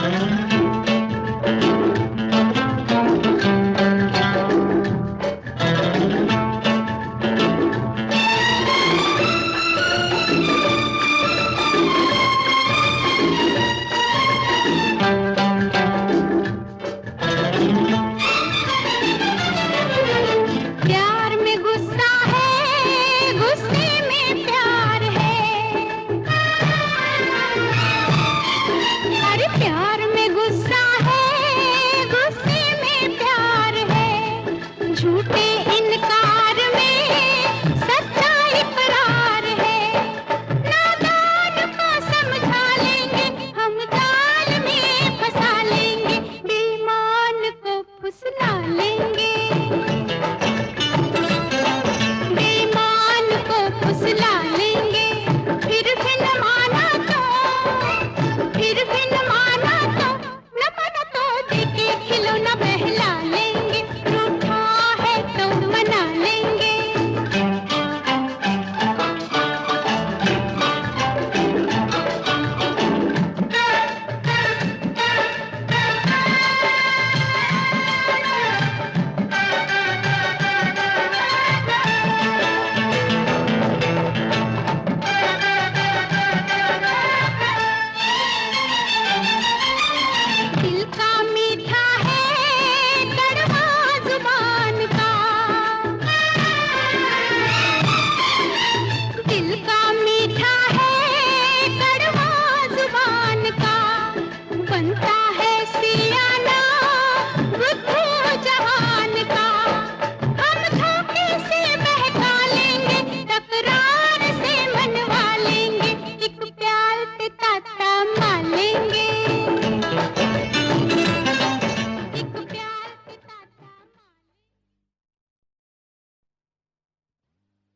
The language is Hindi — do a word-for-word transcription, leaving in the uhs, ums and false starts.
झूठे इनकार में सच्चा इकरार है। नादान को समझा लेंगे, हम जाल में फंसा लेंगे, बेईमान को फुसला लेंगे, बेईमान को फुसला लेंगे। फिर भी न माना तो, फिर भी न माना तो, न माना तो देके खिलौना बहला लेंगे, रूठा है तो मना लेंगे। दिल का मीठा है कड़वा जुबान का, दिल का मीठा है कड़वा जुबान का, बनता